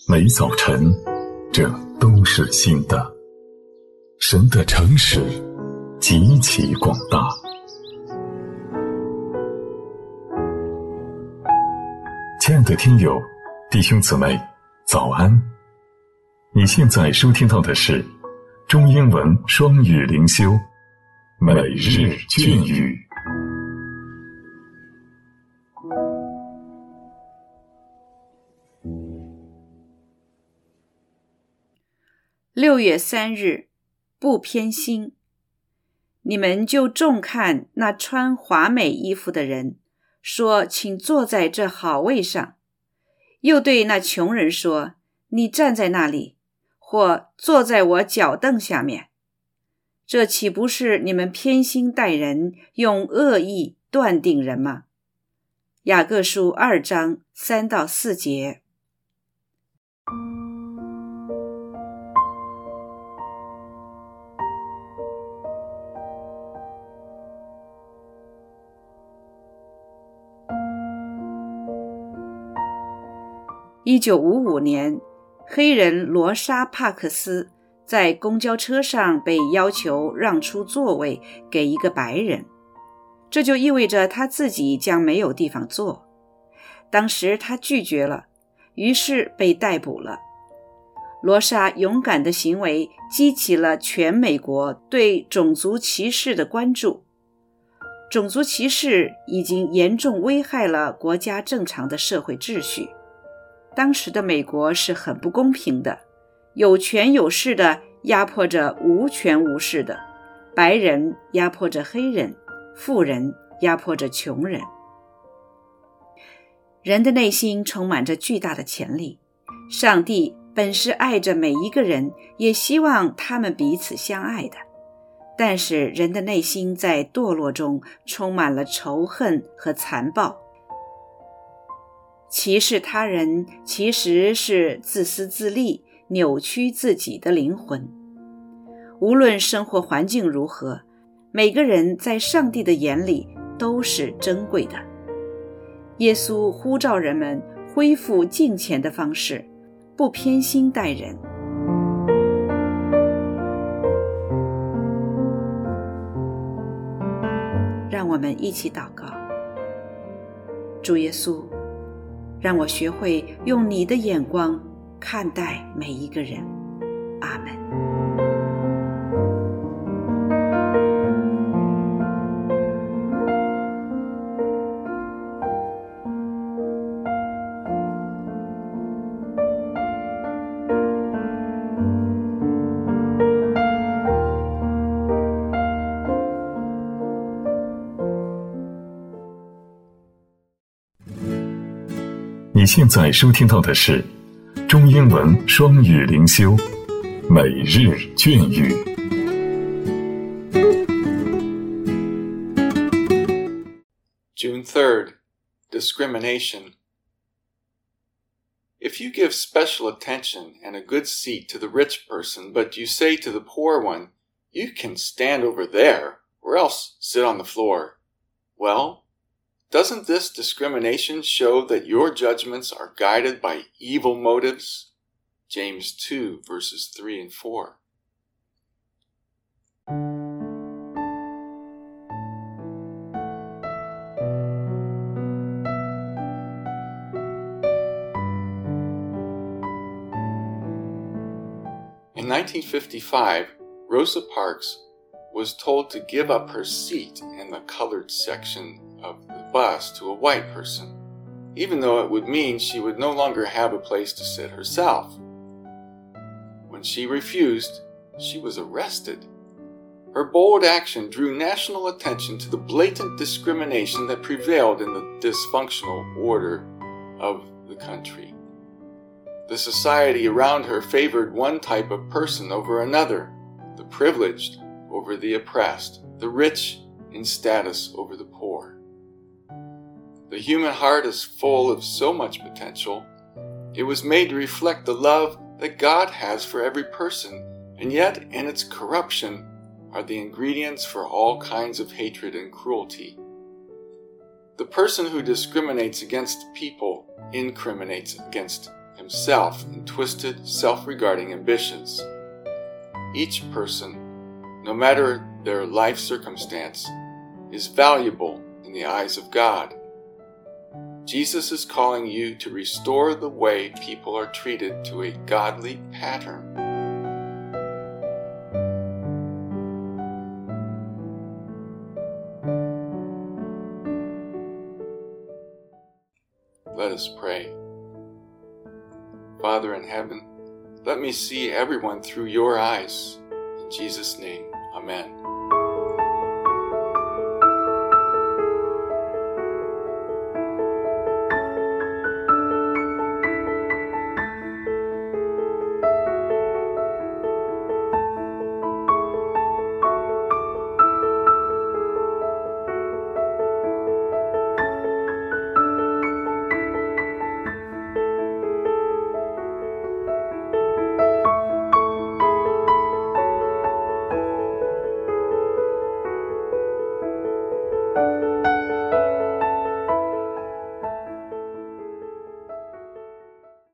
每早晨，这都是新的。神的诚实极其广大。亲爱的听友，弟兄姊妹，早安！你现在收听到的是中英文双语灵修每日隽语。 6月3日，不偏心。你们就重看那穿华美衣服的人，说请坐在这好位上，又对那穷人说，你站在那里，或坐在我脚凳下面。这岂不是你们偏心待人，用恶意断定人吗？雅各书2章3到4节。1955年，黑人罗莎·帕克斯在公交车上被要求让出座位给一个白人，这就意味着他自己将没有地方坐。当时他拒绝了，于是被逮捕了。罗莎勇敢的行为激起了全美国对种族歧视的关注。种族歧视已经严重危害了国家正常的社会秩序。当时的美国是很不公平的，有权有势的压迫着无权无势的，白人压迫着黑人，富人压迫着穷人。人的内心充满着巨大的潜力，上帝本是爱着每一个人，也希望他们彼此相爱的。但是人的内心在堕落中充满了仇恨和残暴。歧视他人其实是自私自利，扭曲自己的灵魂。无论生活环境如何，每个人在上帝的眼里都是珍贵的。耶稣呼召人们恢复敬虔的方式，不偏心待人。让我们一起祷告。主耶稣，让我学会用你的眼光看待每一个人。阿们。 你现在收听到的是中英文双语灵修每日隽语。 June 3rd, discrimination. If you give special attention and a good seat to the rich person, but you say to the poor one, you can stand over there, or else sit on the floor, well, doesn't this discrimination show that your judgments are guided by evil motives? James 2, verses 3 and 4. In 1955, Rosa Parks was told to give up her seat in the colored section of the bus to a white person, even though it would mean she would no longer have a place to sit herself. When she refused, she was arrested. Her bold action drew national attention to the blatant discrimination that prevailed in the dysfunctional order of the country. The society around her favored one type of person over another, the privileged over the oppressed, the rich in status over the poor. The human heart is full of so much potential. It was made to reflect the love that God has for every person, and yet in its corruption are the ingredients for all kinds of hatred and cruelty. The person who discriminates against people incriminates against himself in twisted, self-regarding ambitions. Each person, no matter their life circumstance, is valuable in the eyes of God. Jesus is calling you to restore the way people are treated to a godly pattern. Let us pray. Father in heaven, let me see everyone through your eyes. In Jesus' name, amen.